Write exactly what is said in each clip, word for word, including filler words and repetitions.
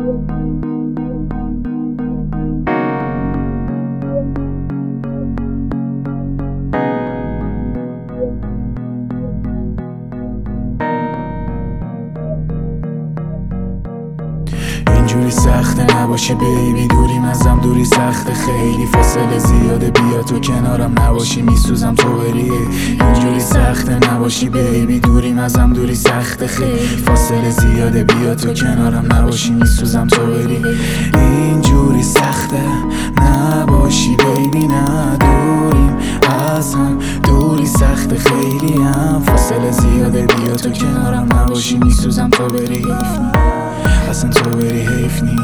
اینجوری سخته نباشی بیبی، دوریم ازم دوری سخته خیلی، فاصله زیاده بیا تو کنارم نباشی میسوزم تو بری. اینجوری سخته نباشی بیبی، دوریم ازم دوری سخته خیلی، فاصله زیاده بیا تو کنارم نباشی میسوزم تو بری. اینجوری سخته نباشی بیبی، نه دوریم ازم دوری سخته خیلی هم، فاصله زیاده بیا تو کنارم نباشی میسوزم تو بری. اصلا تو بری حیف نی.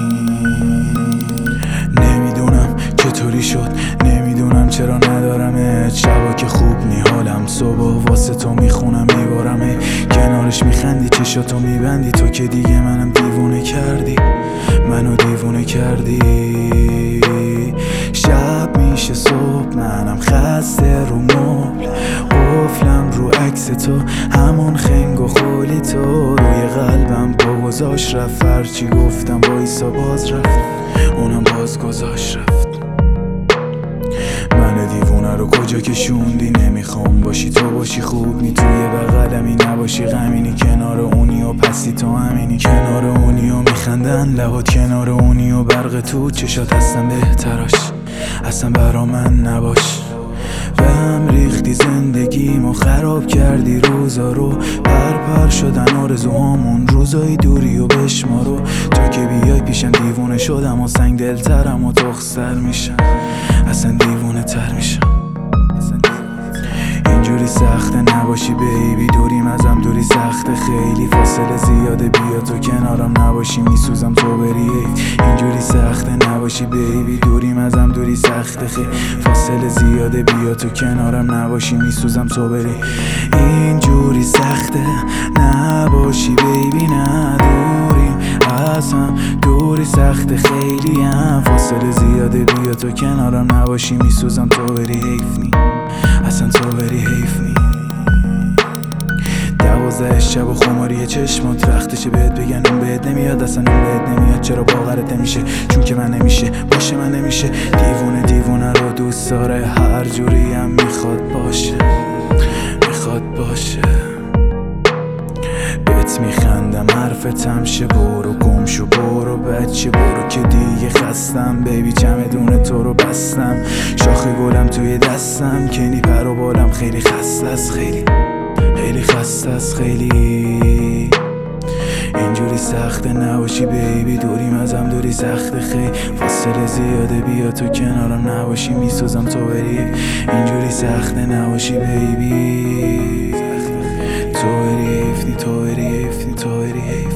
نمیدونم چطوری شد، نمیدونم چرا ندارمت، شبا که خوب نی حالم، صبح واسه تو میخونم میبارمه، کنارش میخندی چشاتو میبندی، تو که دیگه منم دیوونه کردی، منو دیوونه کردی. شب میشه صبح منم خسته رو مبل، قفلم رو عکس تو، همون خنگ و خولی تو، روی قلبم پا گذاشت رفت، هرچی گفتم بایسا باز رفت، اونم باز گذاشت رفت. من دیوونه رو کجا کشوندی، نمیخوام باشی تو باشی خوب نی، توی بغلمی نباشی غمینی، کنار اونی و پسی تو همینی، کنار اونی و میخندن لبات، کنار اونی و برق تو چشات، هستن بهتراش اصلا برا من نباش. به هم ریختی زندگیمو، خراب کردی روزا رو، پر پر شدن آرزوهامون، روزای دوری و بشمارو، تو که بیای پیشم دیوونه شدم و سنگ دلترم و تخسر میشم، اصلا دیوونه تر میشم. اینجوری سخته نباشی بیبی، دوریم ازم دوری سخته خیلی، فاصله زیاده بیا تو کنارم نباشی میسوزم تو بری. اینجوری سخته نباشی بیبی، دوریم ازم دوری سخته خیلی، فاصله زیاده بیا تو کنارم نباشی میسوزم تو بری. اینجوری سخته نباشی بیبی، نه دوریم ازم دوری سخته خیلی هم، فاصله زیاده بیا تو کنارم نباشی میسوزم تو بری. حیف نی اصلا تو بری حیف نی. دوازده شب و خماری چشمات، وقتشه بهت بگن اون بهت نمیاد، اصلا اون بهت نمیاد، چرا باورت نمیشه، چون که من نمیشه باشه، من نمیشه. دیوونه دیوونه رو دوست داره، هر جوری هم میخواد باشه، میخواد باشه. بهت میخندم حرفتم شه، برو گم شو برو بچه برو که دیگه خستم، بیبی چمدون تو رو بستم، شاخه گلم توی دستم، کنی پر و بالم خیلی خسته است خیلی، خیلی خسته است خیلی. اینجوری سخته نباشی بیبی، دوریم ازم دوری سخته خیلی، فاصله زیاده بیا تو کنارم نباشی میسوزم تو بری. اینجوری سخته نباشی بیبی، تو بری حیف نی، تو بری حیف نی، تو بری حیف.